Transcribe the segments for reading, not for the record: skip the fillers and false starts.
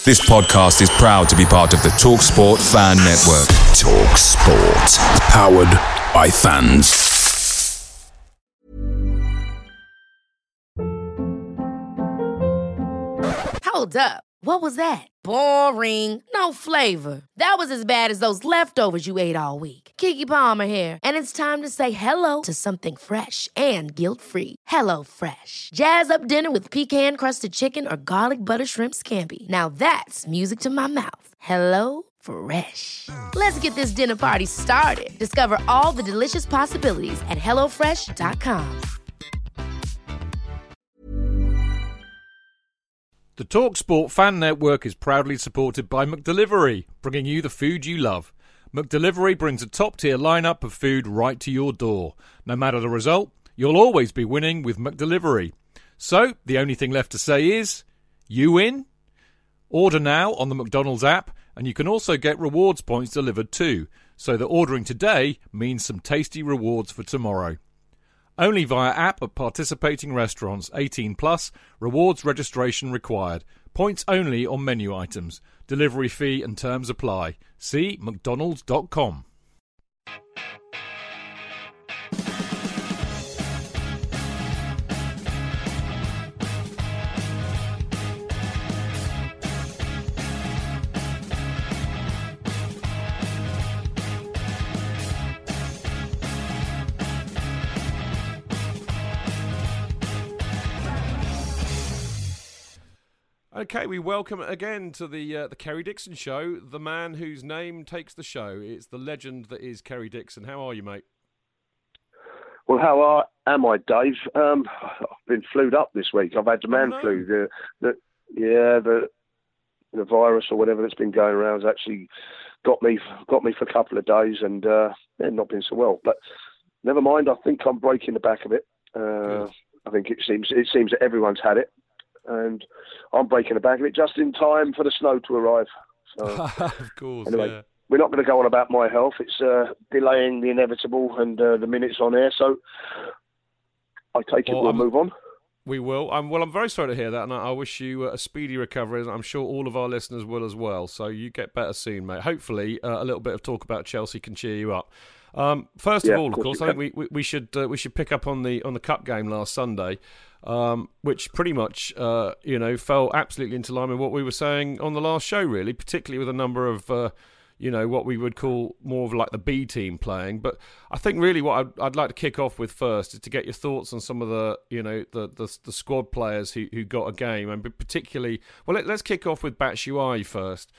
This podcast is proud to be part of the TalkSport Fan Network. TalkSport. Powered by fans. Hold up. What was that? Boring. No flavor. That was as bad as those leftovers you ate all week. Keke Palmer here. And it's time to say hello to something fresh and guilt-free. Hello Fresh. Jazz up dinner with pecan-crusted chicken or garlic butter shrimp scampi. Now that's music to my mouth. Hello Fresh. Let's get this dinner party started. Discover all the delicious possibilities at hellofresh.com. The TalkSport Fan Network is proudly supported by McDelivery, bringing you the food you love. McDelivery brings a top-tier lineup of food right to your door. No matter the result, you'll always be winning with McDelivery. So, the only thing left to say is, you win? Order now on the McDonald's app, and you can also get rewards points delivered too, so that ordering today means some tasty rewards for tomorrow. Only via app at participating restaurants. 18 plus. Rewards registration required. Points only on menu items. Delivery fee and terms apply. See mcdonalds.com. Okay, we welcome again to the Kerry Dixon Show, the man whose name takes the show. It's the legend that is Kerry Dixon. How are you, mate? Well, how am I, Dave? I've been flued up this week. I've had the man flu. The virus or whatever that's been going around has actually got me for a couple of days, and not been so well. But never mind. I think I'm breaking the back of it. I think it seems that everyone's had it. And I'm breaking the back of it just in time for the snow to arrive. So, of course, anyway, yeah. We're not going to go on about my health. It's delaying the inevitable and the minutes on air. So I take it we'll move on. We will. I'm very sorry to hear that, and I wish you a speedy recovery, and I'm sure all of our listeners will as well. So you get better soon, mate. Hopefully, a little bit of talk about Chelsea can cheer you up. First of all, of course, I think we should pick up on the cup game last Sunday. Which pretty much, fell absolutely into line with what we were saying on the last show, really, particularly with a number of, what we would call more of like the B team playing. But I think really what I'd like to kick off with first is to get your thoughts on some of the, the squad players who got a game, and particularly, let's kick off with Batshuayi first.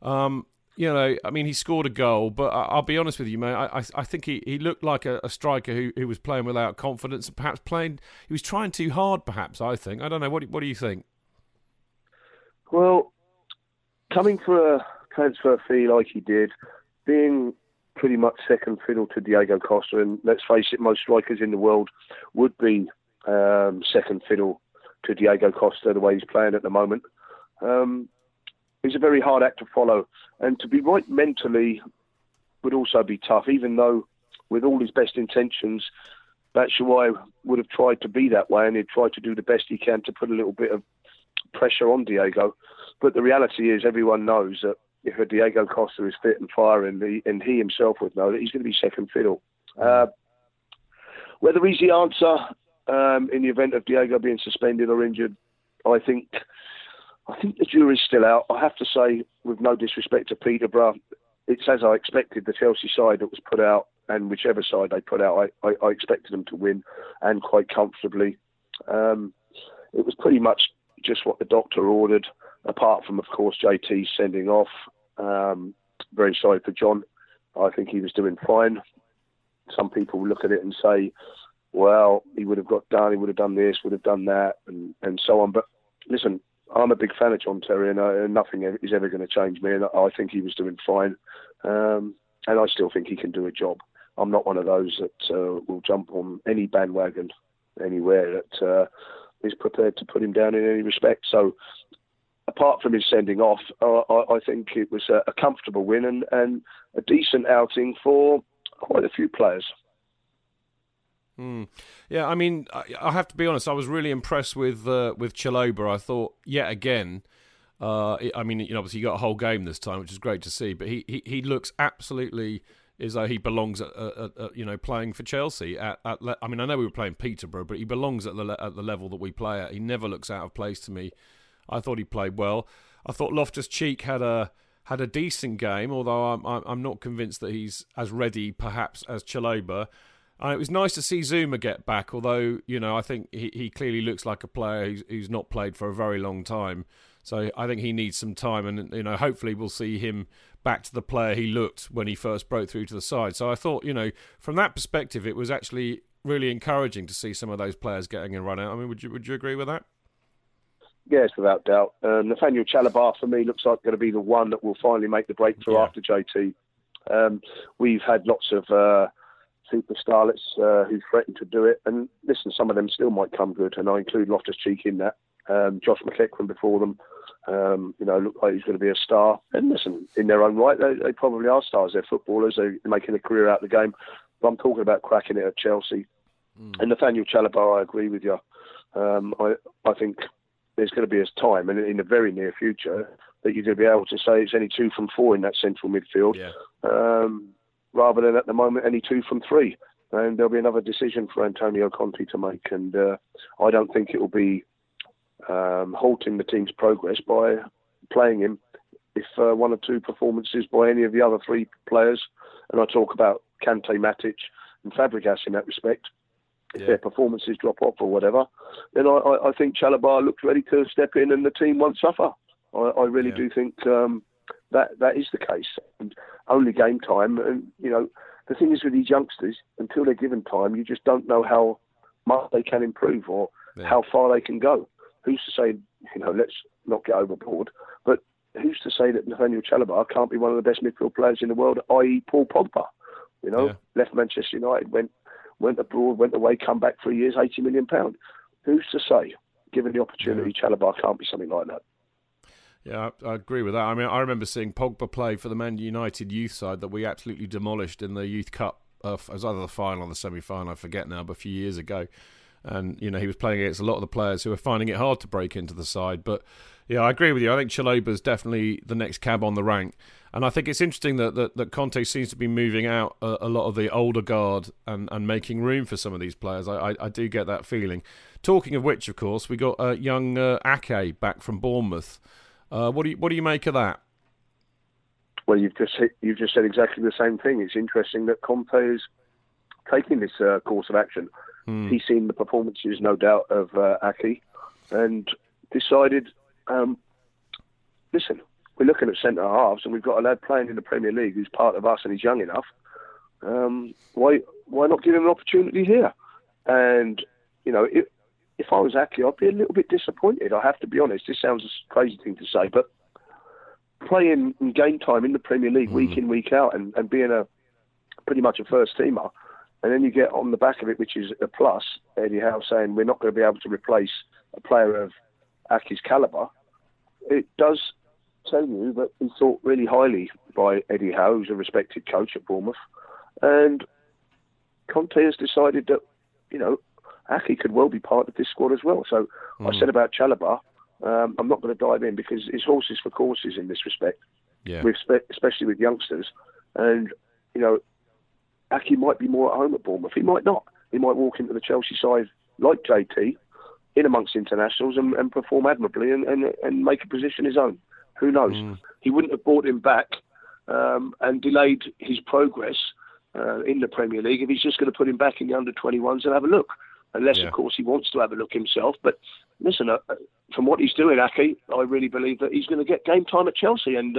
He scored a goal, but I'll be honest with you, mate. I think he looked like a striker who was playing without confidence and perhaps he was trying too hard, perhaps, I think. I don't know. What do you think? Well, coming for a transfer fee like he did, being pretty much second fiddle to Diego Costa, and let's face it, most strikers in the world would be second fiddle to Diego Costa the way he's playing at the moment. It's a very hard act to follow, and to be right mentally would also be tough, even though with all his best intentions, Batshuayi would have tried to be that way, and he'd tried to do the best he can to put a little bit of pressure on Diego. But the reality is everyone knows that if a Diego Costa is fit and firing, and he himself would know that he's going to be second fiddle. Whether he's the answer in the event of Diego being suspended or injured, I think the jury's still out. I have to say, with no disrespect to Peterborough, it's as I expected. The Chelsea side that was put out, and whichever side they put out, I expected them to win, and quite comfortably. It was pretty much just what the doctor ordered, apart from, of course, JT sending off. Very sorry for John. I think he was doing fine. Some people look at it and say, well, he would have got done, he would have done this, would have done that, and so on. But listen, I'm a big fan of John Terry, and nothing is ever going to change me. And I think he was doing fine, and I still think he can do a job. I'm not one of those that will jump on any bandwagon anywhere that is prepared to put him down in any respect. So, apart from his sending off, I think it was a comfortable win and a decent outing for quite a few players. Yeah, I mean, I have to be honest. I was really impressed with Chalobah. I thought, yet again, I mean, obviously you got a whole game this time, which is great to see. But he looks absolutely as though he belongs at playing for Chelsea. I mean, I know we were playing Peterborough, but he belongs at the level that we play at. He never looks out of place to me. I thought he played well. I thought Loftus-Cheek had a decent game, although I'm not convinced that he's as ready perhaps as Chalobah. It was nice to see Zuma get back, although I think he clearly looks like a player who's not played for a very long time. So I think he needs some time, and hopefully we'll see him back to the player he looked when he first broke through to the side. So I thought, from that perspective, it was actually really encouraging to see some of those players getting a run out. I mean, would you agree with that? Yes, without doubt. Nathaniel Chalobah, for me, looks like going to be the one that will finally make the breakthrough after JT. We've had lots of super starlets who threatened to do it, and listen, some of them still might come good, and I include Loftus-Cheek in that. Josh McEachran before them, looked like he's going to be a star. And listen, in their own right, they probably are stars. They're footballers. They're making a career out of the game. But I'm talking about cracking it at Chelsea. And Nathaniel Chalobah, I agree with you. I think there's going to be a time, and in the very near future, that you're going to be able to say it's only 2 from 4 in that central midfield, rather than at the moment any 2 from 3. And there'll be another decision for Antonio Conte to make. And I don't think it will be halting the team's progress by playing him if 1 or 2 performances by any of the other 3 players, and I talk about Kante, Matic and Fabregas in that respect, if their performances drop off or whatever, then I think Chalobah looks ready to step in and the team won't suffer. I really do think that is the case. And only game time. And, the thing is with these youngsters, until they're given time, you just don't know how much they can improve or how far they can go. Who's to say, let's not get overboard, but who's to say that Nathaniel Chalobah can't be one of the best midfield players in the world, i.e. Paul Pogba? Left Manchester United, went abroad, went away, come back 3 years, £80 million. Who's to say, given the opportunity, Chalobah can't be something like that? Yeah, I agree with that. I mean, I remember seeing Pogba play for the Man United youth side that we absolutely demolished in the Youth Cup. It was either the final or the semi-final, I forget now, but a few years ago. And, he was playing against a lot of the players who were finding it hard to break into the side. But, yeah, I agree with you. I think Chalobah's definitely the next cab on the rank. And I think it's interesting that Conte seems to be moving out a lot of the older guard and making room for some of these players. I do get that feeling. Talking of which, of course, we got young Ake back from Bournemouth. What do you make of that? Well, you've just said exactly the same thing. It's interesting that Conte is taking this course of action. He's seen the performances, no doubt, of Ake, and decided, listen, we're looking at centre halves, and we've got a lad playing in the Premier League who's part of us, and he's young enough. Why not give him an opportunity here? And if I was Ake, I'd be a little bit disappointed. I have to be honest. This sounds a crazy thing to say, but playing in game time in the Premier League week in, week out, and being pretty much a first teamer. And then you get on the back of it, which is a plus, Eddie Howe saying we're not going to be able to replace a player of Ake's calibre. It does tell you that he thought really highly by Eddie Howe, who's a respected coach at Bournemouth. And Conte has decided that, Ake could well be part of this squad as well. So I said about Chalobah, I'm not going to dive in because it's horses for courses in this respect, especially with youngsters. And, Ake might be more at home at Bournemouth. He might not. He might walk into the Chelsea side like JT, in amongst internationals and perform admirably and make a position his own. Who knows? He wouldn't have brought him back and delayed his progress in the Premier League if he's just going to put him back in the under-21s and have a look. Unless, of course, he wants to have a look himself. But listen, from what he's doing, Ake, I really believe that he's going to get game time at Chelsea, and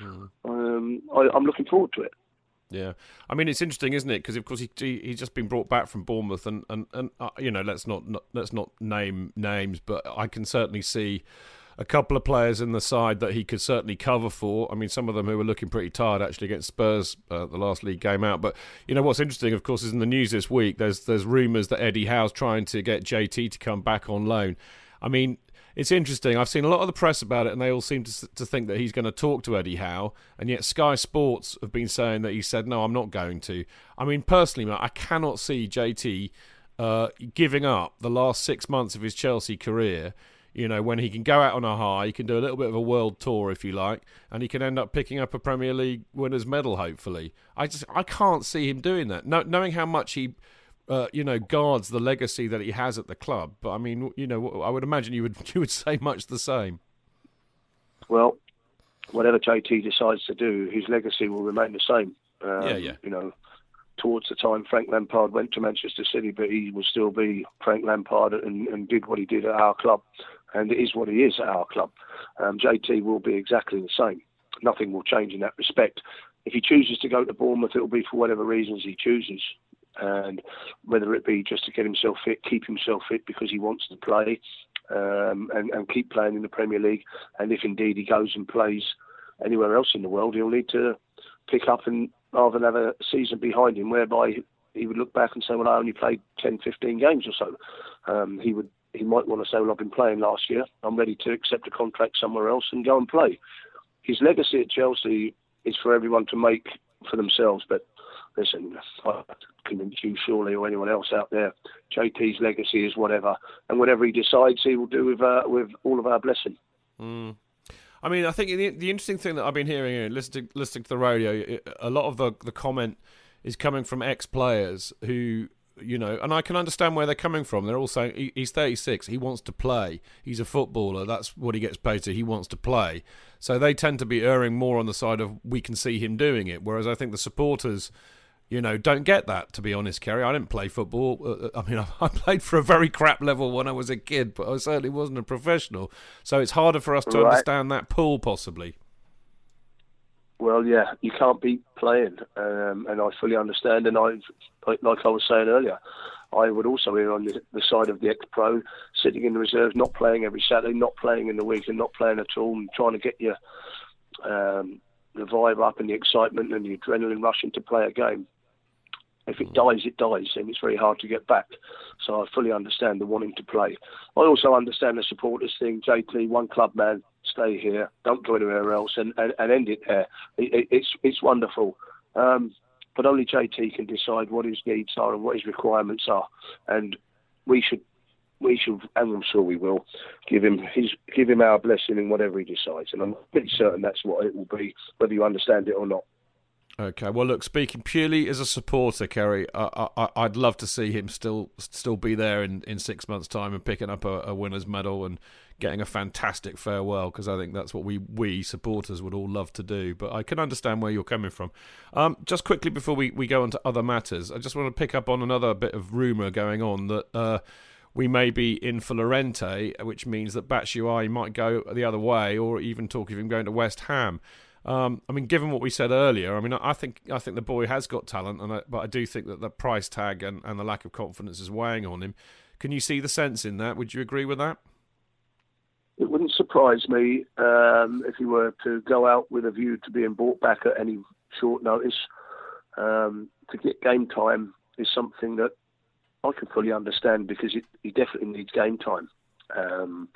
I'm looking forward to it. Yeah, I mean it's interesting, isn't it? Because of course he's just been brought back from Bournemouth, and let's not name names, but I can certainly see a couple of players in the side that he could certainly cover for. I mean, some of them who were looking pretty tired actually against Spurs the last league game out. But what's interesting, of course, is in the news this week. There's rumours that Eddie Howe's trying to get JT to come back on loan. I mean, it's interesting. I've seen a lot of the press about it, and they all seem to think that he's going to talk to Eddie Howe, and yet Sky Sports have been saying that he said, no, I'm not going to. I mean, personally, I cannot see JT giving up the last 6 months of his Chelsea career, You know, when he can go out on a high, he can do a little bit of a world tour, if you like, and he can end up picking up a Premier League winners' medal, hopefully. I can't see him doing that, knowing how much he, guards the legacy that he has at the club. But I mean, I would imagine you would say much the same. Well, whatever JT decides to do, his legacy will remain the same. Towards the time Frank Lampard went to Manchester City, but he will still be Frank Lampard and did what he did at our club, and it is what he is at our club. JT will be exactly the same. Nothing will change in that respect. If he chooses to go to Bournemouth, it will be for whatever reasons he chooses, and whether it be just to get himself fit, keep himself fit because he wants to play, and keep playing in the Premier League. And if indeed he goes and plays anywhere else in the world, he'll need to pick up and rather than have a season behind him whereby he would look back and say, well, I only played 10, 15 games or so. He might want to say, well, I've been playing last year. I'm ready to accept a contract somewhere else and go and play. His legacy at Chelsea is for everyone to make for themselves. But listen, I convince you surely or anyone else out there, JT's legacy is whatever. And whatever he decides, he will do with all of our blessing. Mm. I mean, I think the interesting thing that I've been hearing, listening to the radio, a lot of the comment is coming from ex-players who, and I can understand where they're coming from. They're all saying he's 36, he wants to play, he's a footballer, that's what he gets paid to, he wants to play. So they tend to be erring more on the side of we can see him doing it, whereas I think the supporters, don't get that, to be honest, Kerry. I didn't play football. I played for a very crap level when I was a kid, but I certainly wasn't a professional. So it's harder for us to understand that pull, possibly. Well, yeah, you can't beat playing, and I fully understand. And like I was saying earlier, I would also be on the side of the ex-pro, sitting in the reserves, not playing every Saturday, not playing in the week, and not playing at all, and trying to get your the vibe up and the excitement and the adrenaline rushing to play a game. If it dies, it dies, and it's very hard to get back. So I fully understand the wanting to play. I also understand the supporters thing. JT, one club man, stay here, don't go anywhere else, and end it there. It's wonderful. But only JT can decide what his needs are and what his requirements are. And we should, and I'm sure we will, give him our blessing in whatever he decides. And I'm pretty certain that's what it will be, whether you understand it or not. Okay, well, look, speaking purely as a supporter, Kerry, I'd love to see him still be there in 6 months' time and picking up a winner's medal and getting a fantastic farewell, because I think that's what we supporters would all love to do. But I can understand where you're coming from. Just quickly before we go on to other matters, I just want to pick up on another bit of rumour going on that we may be in for Llorente, which means that Batshuayi might go the other way, or even talk of him going to West Ham. Given what we said earlier, I think the boy has got talent, but I do think that the price tag and the lack of confidence is weighing on him. Can you see the sense in that? Would you agree with that? It wouldn't surprise me if he were to go out with a view to being brought back at any short notice. To get game time is something that I can fully understand, because he definitely needs game time. And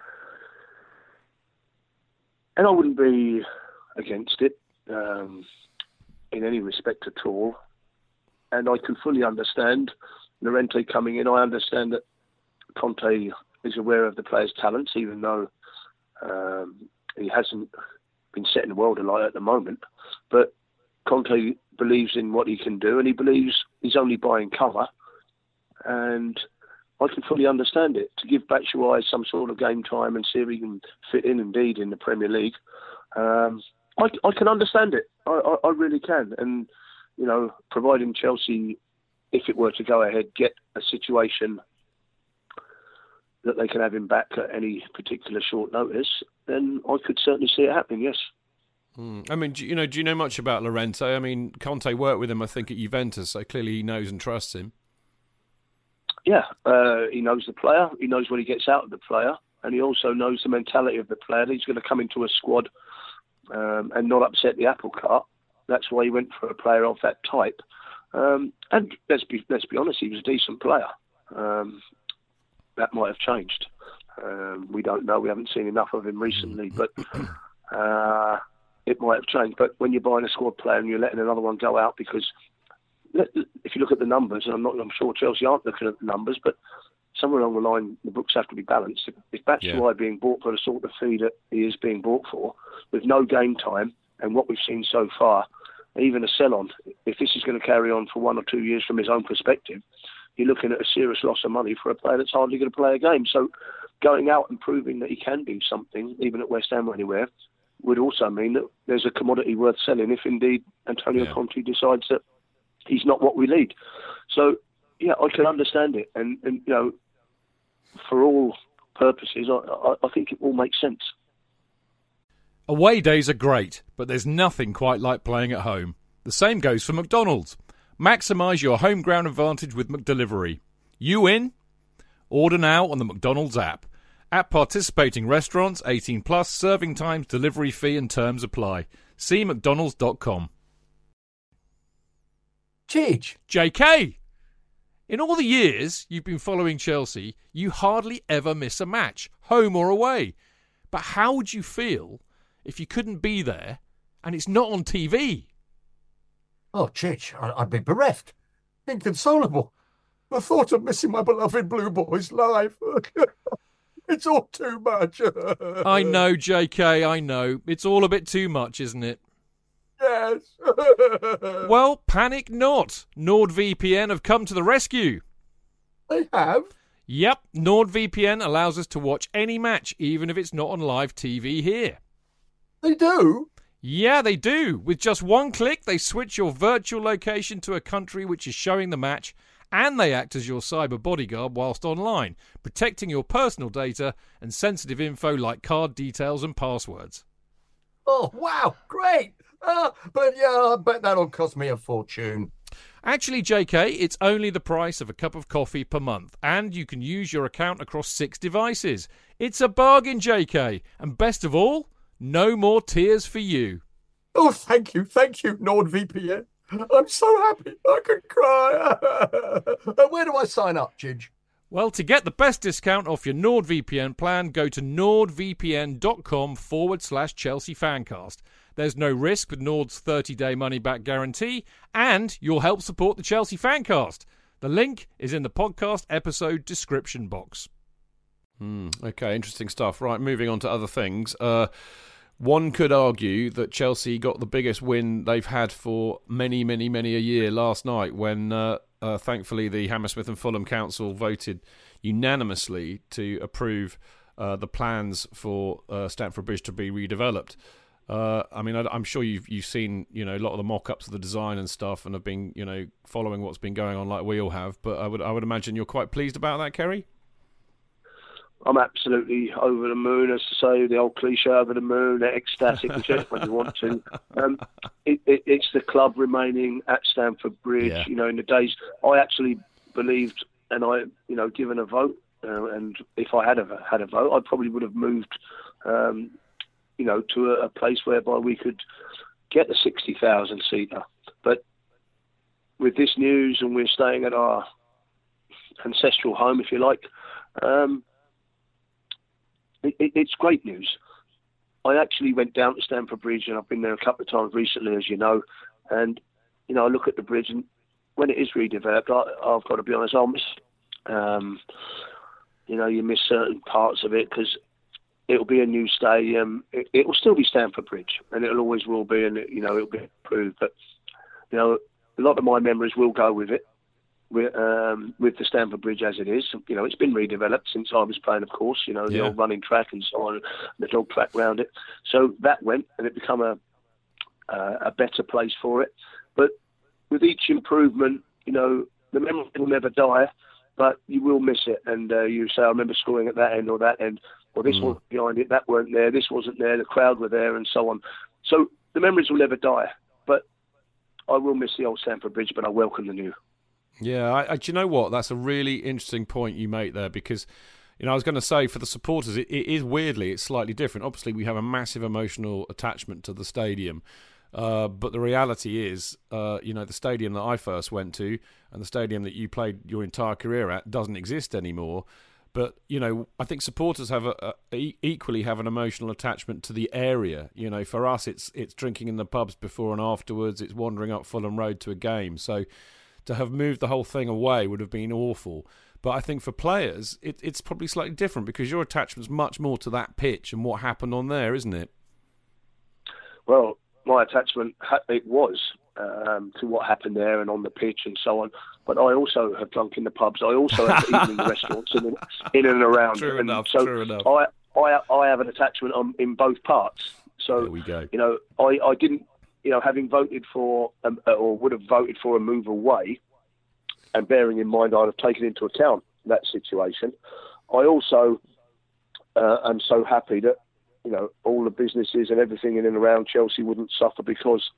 I wouldn't be against it in any respect at all. And I can fully understand Llorente coming in. I understand that Conte is aware of the player's talents, even though he hasn't been setting the world alight at the moment. But Conte believes in what he can do, and he believes he's only buying cover. And I can fully understand it. To give Batshuayi some sort of game time and see if he can fit in indeed in the Premier League, I can understand it. I really can. And, providing Chelsea, if it were to go ahead, get a situation that they can have him back at any particular short notice, then I could certainly see it happening, yes. Do you know much about Llorente? Conte worked with him, I think, at Juventus, so clearly he knows and trusts him. Yeah, he knows the player, he knows what he gets out of the player, and he also knows the mentality of the player. He's going to come into a squad and not upset the apple cart. That's why he went for a player of that type. And let's be honest, he was a decent player. That might have changed. We don't know. We haven't seen enough of him recently, but it might have changed. But when you're buying a squad player and you're letting another one go out, because if you look at the numbers, and I'm sure Chelsea aren't looking at the numbers, but somewhere along the line, the books have to be balanced. If Batshuayi being bought for the sort of fee that he is being bought for, with no game time, and what we've seen so far, even a sell-on, if this is going to carry on for 1 or 2 years from his own perspective, you're looking at a serious loss of money for a player that's hardly going to play a game. So going out and proving that he can do something, even at West Ham or anywhere, would also mean that there's a commodity worth selling if indeed Antonio Conte decides that he's not what we need. So, yeah, I can understand it. And you know, for all purposes, I think it all makes sense. Away days are great, but there's nothing quite like playing at home. The same goes for McDonald's. Maximise your home ground advantage with McDelivery. You in? Order now on the McDonald's app. At participating restaurants, 18 plus, serving times, delivery fee and terms apply. See mcdonalds.com. Chidge. JK! In all the years you've been following Chelsea, you hardly ever miss a match, home or away. But how would you feel if you couldn't be there and it's not on TV? Oh, Chidge, I'd be bereft, inconsolable. The thought of missing my beloved Blue Boys live. It's all too much. I know, JK, I know. It's all a bit too much, isn't it? Yes. Well, panic not. NordVPN have come to the rescue. They have? Yep, NordVPN allows us to watch any match, even if it's not on live TV here. They do? Yeah, they do. With just one click, they switch your virtual location to a country which is showing the match, and they act as your cyber bodyguard whilst online, protecting your personal data and sensitive info like card details and passwords. Oh, wow, great. But yeah, I bet that'll cost me a fortune. Actually, JK, it's only the price of a cup of coffee per month, and you can use your account across 6 devices. It's a bargain, JK, and best of all, no more tears for you. Oh, thank you, NordVPN. I'm so happy I could cry. Where do I sign up, Chidge? Well, to get the best discount off your NordVPN plan, go to nordvpn.com/Chelsea Fancast. There's no risk with Nord's 30-day money-back guarantee, and you'll help support the Chelsea Fancast. The link is in the podcast episode description box. Okay, interesting stuff. Right, moving on to other things. One could argue that Chelsea got the biggest win they've had for many a year last night when, thankfully, the Hammersmith and Fulham Council voted unanimously to approve the plans for Stamford Bridge to be redeveloped. I mean, I'm sure you've seen, a lot of the mock-ups of the design and stuff, and have been, following what's been going on like we all have. But I would imagine you're quite pleased about that, Kerry? I'm absolutely over the moon, as to say, the old cliche, over the moon, ecstatic, whichever one you want to. It's the club remaining at Stamford Bridge. Yeah. In the days, I actually believed, and given a vote, and if I had a vote, I probably would have moved, to a place whereby we could get the 60,000 seater. But with this news, and we're staying at our ancestral home, if you like, it's great news. I actually went down to Stamford Bridge, and I've been there a couple of times recently, as you know. And I look at the bridge, and when it is redeveloped, I've got to be honest, I'll miss. You miss certain parts of it because it'll be a new stadium. It will still be Stamford Bridge, and it'll always will be, and it'll be improved. But a lot of my memories will go with it. With the Stamford Bridge as it is. It's been redeveloped since I was playing, of course, the old running track and so on, the dog track round it. So that went, and it became a better place for it. But with each improvement, the memory will never die, but you will miss it. And you say, I remember scoring at that end or that end, or this was behind it, that weren't there, this wasn't there, the crowd were there, and so on. So the memories will never die, but I will miss the old Stamford Bridge, but I welcome the new. Yeah, do you know what? That's a really interesting point you make there, because, I was going to say for the supporters, it is weirdly, it's slightly different. Obviously, we have a massive emotional attachment to the stadium, but the reality is, the stadium that I first went to and the stadium that you played your entire career at doesn't exist anymore. But, I think supporters have equally have an emotional attachment to the area. For us, it's drinking in the pubs before and afterwards. It's wandering up Fulham Road to a game. So to have moved the whole thing away would have been awful. But I think for players, it's probably slightly different because your attachment's much more to that pitch and what happened on there, isn't it? Well, my attachment, it was to what happened there and on the pitch and so on. But I also have drunk in the pubs. I also have eaten in the restaurants in and around. True enough. I have an attachment in both parts. So, there we go. I didn't, having voted for, or would have voted for a move away, and bearing in mind I'd have taken into account that situation, I also am so happy that, all the businesses and everything in and around Chelsea wouldn't suffer because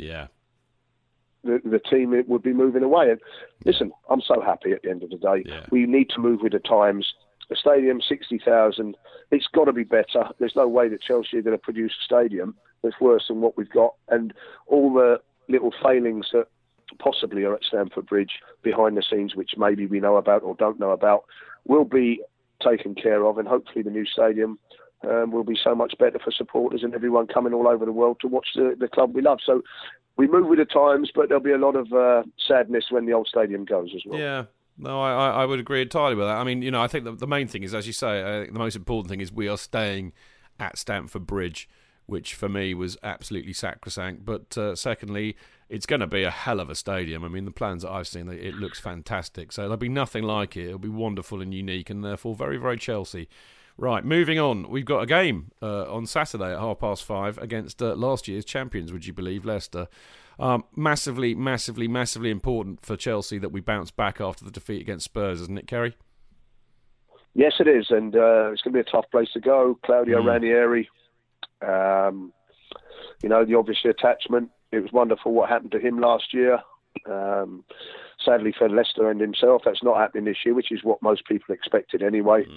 the team would be moving away. And listen, I'm so happy at the end of the day. Yeah. We need to move with the times. A stadium, 60,000, it's got to be better. There's no way that Chelsea are going to produce a stadium that's worse than what we've got. And all the little failings that possibly are at Stamford Bridge behind the scenes, which maybe we know about or don't know about, will be taken care of. And hopefully the new stadium will be so much better for supporters and everyone coming all over the world to watch the club we love. So we move with the times, but there'll be a lot of sadness when the old stadium goes as well. Yeah. No, I would agree entirely with that. I mean, I think the main thing is, as you say, I think the most important thing is we are staying at Stamford Bridge, which for me was absolutely sacrosanct. But secondly, it's going to be a hell of a stadium. I mean, the plans that I've seen, it looks fantastic. So there'll be nothing like it. It'll be wonderful and unique and therefore very, very Chelsea. Right, moving on. We've got a game on Saturday at 5:30 against last year's champions, would you believe, Leicester. Massively, massively, massively important for Chelsea that we bounce back after the defeat against Spurs, isn't it, Kerry? Yes, it is, and it's going to be a tough place to go. Claudio Ranieri, the obvious attachment. It was wonderful what happened to him last year. Sadly for Leicester and himself, that's not happening this year, which is what most people expected anyway.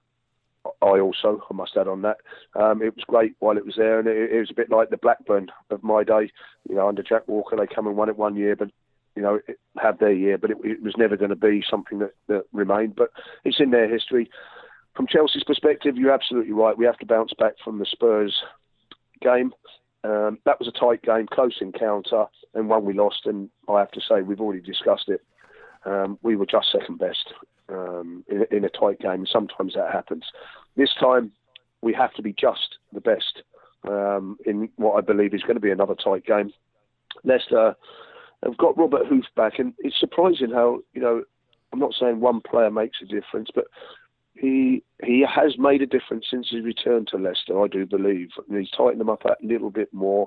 I must add on that. It was great while it was there, and it was a bit like the Blackburn of my day. Under Jack Walker, they come and won it one year, but had their year, but it was never going to be something that remained. But it's in their history. From Chelsea's perspective, you're absolutely right. We have to bounce back from the Spurs game. That was a tight game, close encounter, and one we lost. And I have to say, we've already discussed it. We were just second best in a tight game. Sometimes that happens. This time, we have to be just the best in what I believe is going to be another tight game. Leicester have got Robert Huth back, and it's surprising how, I'm not saying one player makes a difference, but he has made a difference since his return to Leicester, I do believe. And he's tightened them up a little bit more.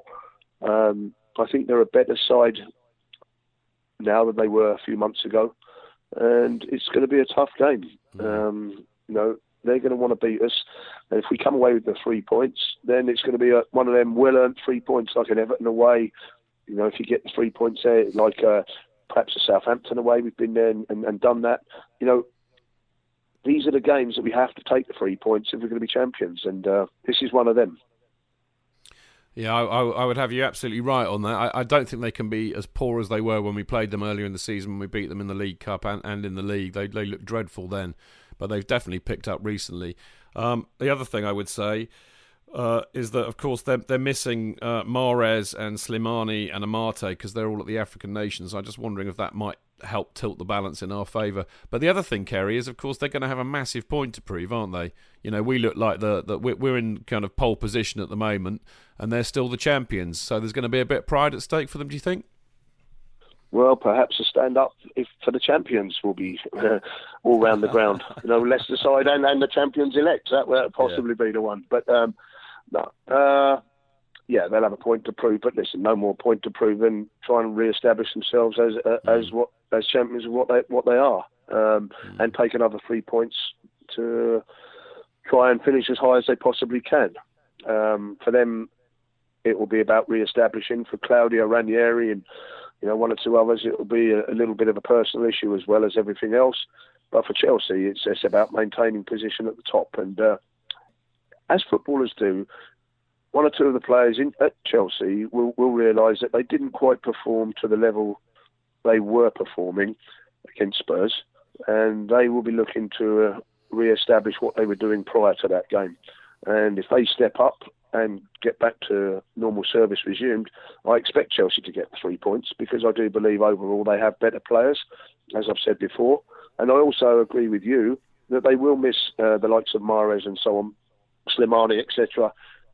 I think they're a better side now than they were a few months ago. And it's going to be a tough game. They're going to want to beat us. And if we come away with the 3 points, then it's going to be one of them well-earned 3 points, like an Everton away. If you get the 3 points there, like perhaps a Southampton away, we've been there and done that. These are the games that we have to take the 3 points if we're going to be champions. And this is one of them. Yeah, I would have you absolutely right on that. I don't think they can be as poor as they were when we played them earlier in the season, when we beat them in the League Cup and in the league. They looked dreadful then, but they've definitely picked up recently. The other thing I would say is that, of course, they're missing Mahrez and Slimani and Amate because they're all at the African nations. I'm just wondering if that might help tilt the balance in our favour. But the other thing, Kerry, is, of course, they're going to have a massive point to prove, aren't they? We look like we're in kind of pole position at the moment, and they're still the champions. So there's going to be a bit of pride at stake for them, do you think? Well, perhaps a stand-up for the champions will be all round the ground. Leicester side and the champions-elect. That will possibly be the one. But, no. Yeah, they'll have a point to prove. But listen, no more point to prove than trying to re-establish themselves as champions of what they are. And take another 3 points to try and finish as high as they possibly can. For them, it will be about re-establishing. For Claudio Ranieri and one or two others, it will be a little bit of a personal issue as well as everything else. But for Chelsea, it's about maintaining position at the top. And as footballers do, one or two of the players at Chelsea will realise that they didn't quite perform to the level they were performing against Spurs, and they will be looking to re-establish what they were doing prior to that game. And if they step up and get back to normal service resumed, I expect Chelsea to get 3 points because I do believe overall they have better players, as I've said before. And I also agree with you that they will miss the likes of Mahrez and so on, Slimani, etc.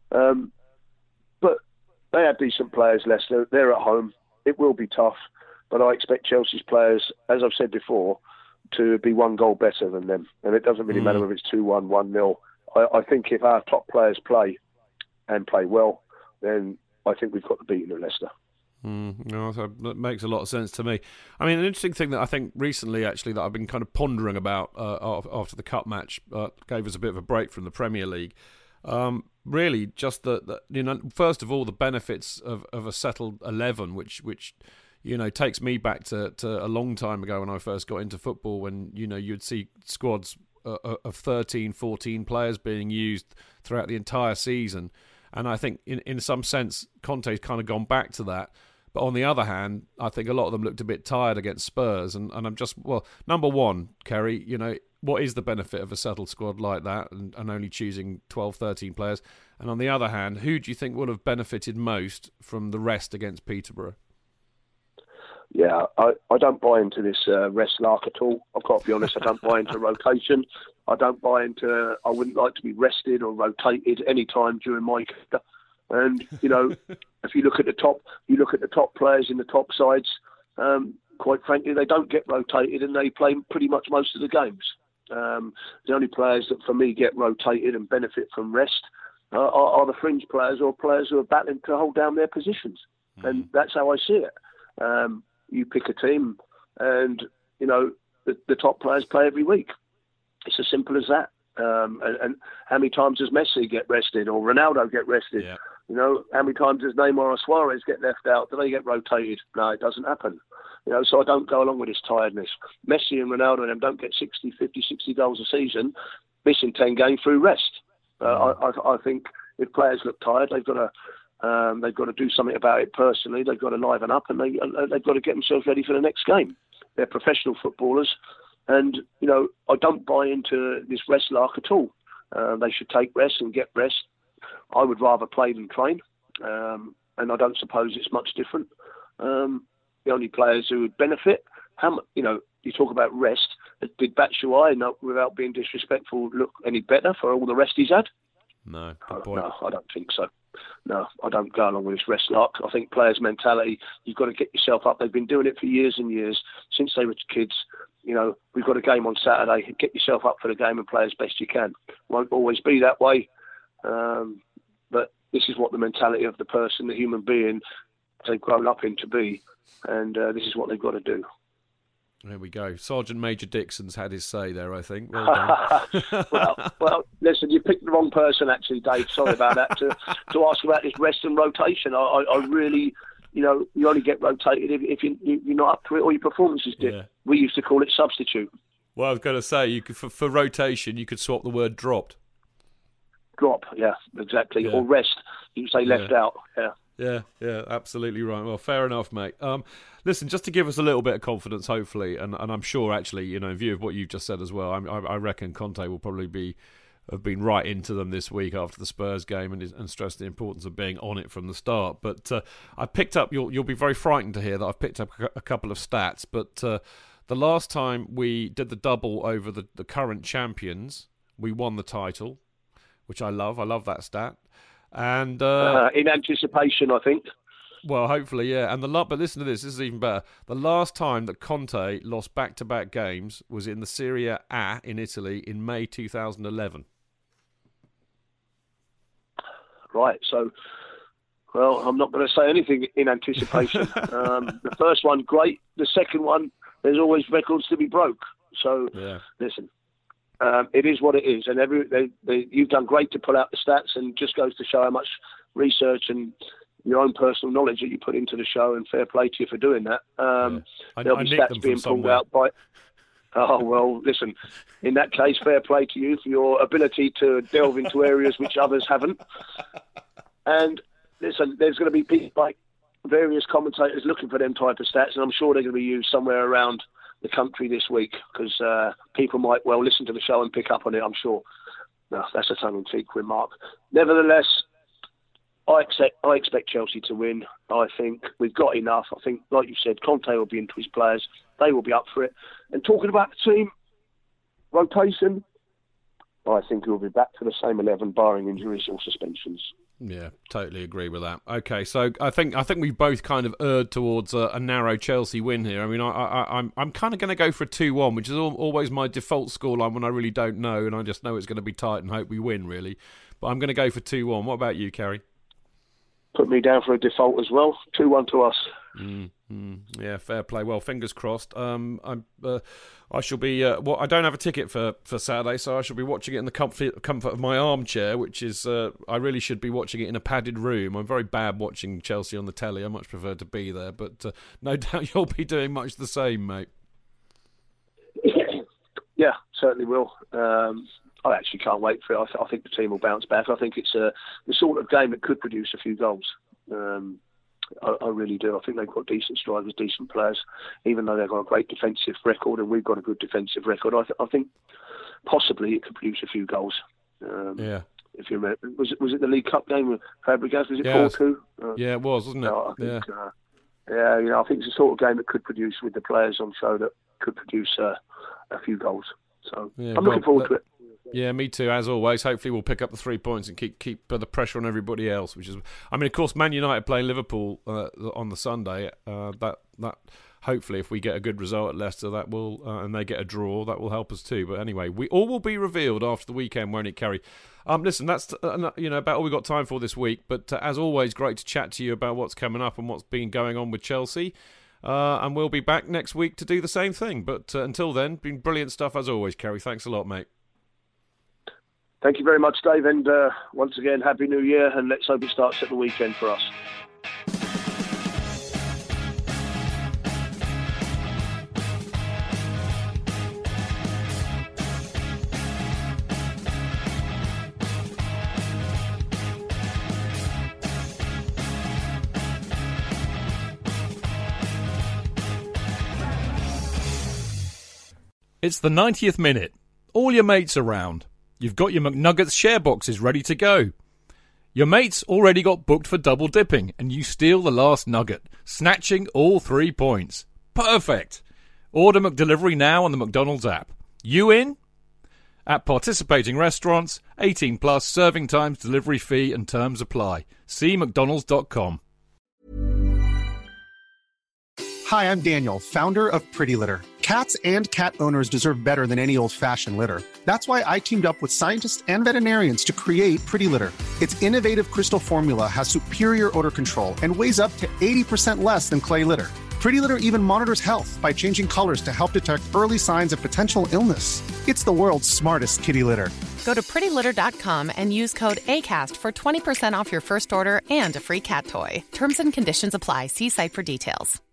But they have decent players, Leicester. They're at home. It will be tough, but I expect Chelsea's players, as I've said before, to be one goal better than them. And it doesn't really matter whether it's 2-1, 1-0. I think if our top players play and play well, then I think we've got the beating of Leicester. No, so that makes a lot of sense to me. I mean, an interesting thing that I think recently, actually, that I've been kind of pondering about after the cup match gave us a bit of a break from the Premier League. Really, just first of all, the benefits of a settled 11, which takes me back to a long time ago when I first got into football, when you'd see squads of 13, 14 players being used throughout the entire season. And I think in some sense, Conte's kind of gone back to that. But on the other hand, I think a lot of them looked a bit tired against Spurs. And I'm just, number one, Kerry, what is the benefit of a settled squad like that and only choosing 12, 13 players? And on the other hand, who do you think would have benefited most from the rest against Peterborough? Yeah, I don't buy into this rest lark at all. I've got to be honest, I don't buy into rotation. I don't buy into, I wouldn't like to be rested or rotated any time during my career. And, if you look at the top players in the top sides, quite frankly, they don't get rotated and they play pretty much most of the games. The only players that, for me, get rotated and benefit from rest are the fringe players or players who are battling to hold down their positions. And that's how I see it. You pick a team and, the top players play every week. It's as simple as that. And how many times does Messi get rested or Ronaldo get rested? Yeah. How many times does Neymar or Suarez get left out? Do they get rotated? No, it doesn't happen. So I don't go along with this tiredness. Messi and Ronaldo and them don't get 60, 50, 60 goals a season, missing 10 games through rest. I think if players look tired, they've got to do something about it personally. They've got to liven up and they've got to get themselves ready for the next game. They're professional footballers. And, I don't buy into this rest lark at all. They should take rest and get rest. I would rather play than train. And I don't suppose it's much different. The only players who would benefit, you talk about rest. Did Batshuayi, without being disrespectful, look any better for all the rest he's had? No, good point. No, I don't think so. No, I don't go along with this rest lark. I think players' mentality, you've got to get yourself up. They've been doing it for years and years, since they were kids. We've got a game on Saturday. Get yourself up for the game and play as best you can. Won't always be that way. But this is what the mentality of the person, the human being, they've grown up into be. And this is what they've got to do. There we go. Sergeant Major Dixon's had his say there, I think. Well done. well, listen, you picked the wrong person, actually, Dave. Sorry about that. To ask about this rest and rotation, I really, you only get rotated if you're not up to it or your performance is dip. Yeah. We used to call it substitute. Well, I was going to say, you could, for rotation, you could swap the word dropped. Drop, yeah, exactly. Yeah. Or rest. You can say left out, yeah. Yeah, absolutely right. Well, fair enough, mate. Listen, just to give us a little bit of confidence, hopefully, and I'm sure, actually, in view of what you've just said as well, I reckon Conte will probably have been right into them this week after the Spurs game and stress the importance of being on it from the start. But I picked up, you'll be very frightened to hear that I've picked up a couple of stats, but the last time we did the double over the current champions, we won the title, which I love. I love that stat. And in anticipation, I think. Well, hopefully, yeah. And but listen to this. This is even better. The last time that Conte lost back-to-back games was in the Serie A in Italy in May 2011. Right. So, well, I'm not going to say anything in anticipation. The first one, great. The second one, there's always records to be broke. So, Listen. It is what it is, and you've done great to pull out the stats, and just goes to show how much research and your own personal knowledge that you put into the show, and fair play to you for doing that. There'll be stats being pulled out by... Oh, well, listen, in that case, fair play to you for your ability to delve into areas which others haven't. And listen, there's going to be people like various commentators looking for them type of stats, and I'm sure they're going to be used somewhere around the country this week, because people might well listen to the show and pick up on it, I'm sure. No, that's a tongue-in-cheek remark. Nevertheless, I expect Chelsea to win. I think we've got enough. I think, like you said, Conte will be into his players. they will be up for it. And talking about the team rotation, I think we'll be back to the same 11, barring injuries or suspensions. Yeah, totally agree with that. Okay, so I think we both kind of erred towards a narrow Chelsea win here. I mean, I'm kind of going to go for a 2-1, which is always my default scoreline when I really don't know, and I just know it's going to be tight and hope we win, really. But I'm going to go for 2-1. What about you, Kerry? Put me down for a default as well. 2-1 to us. Yeah, fair play. Well, fingers crossed. I shall be. I don't have a ticket for Saturday, so I shall be watching it in the comfort of my armchair, which is. I really should be watching it in a padded room. I'm very bad watching Chelsea on the telly. I much prefer to be there, but no doubt you'll be doing much the same, mate. Yeah, certainly will. I actually can't wait for it. I think the team will bounce back. I think it's the sort of game that could produce a few goals. I really do. I think they've got decent strikers, decent players, even though they've got a great defensive record and we've got a good defensive record. I think possibly it could produce a few goals. Yeah. If you remember, was it the League Cup game with Fabregas? Was it 4-2? Yeah, it was, wasn't it? I think, I think it's the sort of game that could produce, with the players on show, that could produce a few goals. So I'm looking forward to it. Yeah, me too, as always. Hopefully we'll pick up the 3 points and keep the pressure on everybody else, which is... I mean, of course, Man United playing Liverpool on the Sunday. That hopefully, if we get a good result at Leicester, that will and they get a draw, that will help us too. But anyway, we all will be revealed after the weekend, won't it, Kerry? Listen, that's about all we've got time for this week. But as always, great to chat to you about what's coming up and what's been going on with Chelsea. And we'll be back next week to do the same thing. But until then, been brilliant stuff as always, Kerry. Thanks a lot, mate. Thank you very much, Dave, and once again, Happy New Year, and let's hope it starts at the weekend for us. It's the 90th minute. All your mates around. You've got your McNuggets share boxes ready to go. Your mates already got booked for double dipping, and you steal the last nugget, snatching all 3 points. Perfect. Order McDelivery now on the McDonald's app. You in? At participating restaurants, 18 plus, serving times, delivery fee and terms apply. See mcdonalds.com. Hi, I'm Daniel, founder of Pretty Litter. Cats and cat owners deserve better than any old-fashioned litter. That's why I teamed up with scientists and veterinarians to create Pretty Litter. Its innovative crystal formula has superior odor control and weighs up to 80% less than clay litter. Pretty Litter even monitors health by changing colors to help detect early signs of potential illness. It's the world's smartest kitty litter. Go to prettylitter.com and use code ACAST for 20% off your first order and a free cat toy. Terms and conditions apply. See site for details.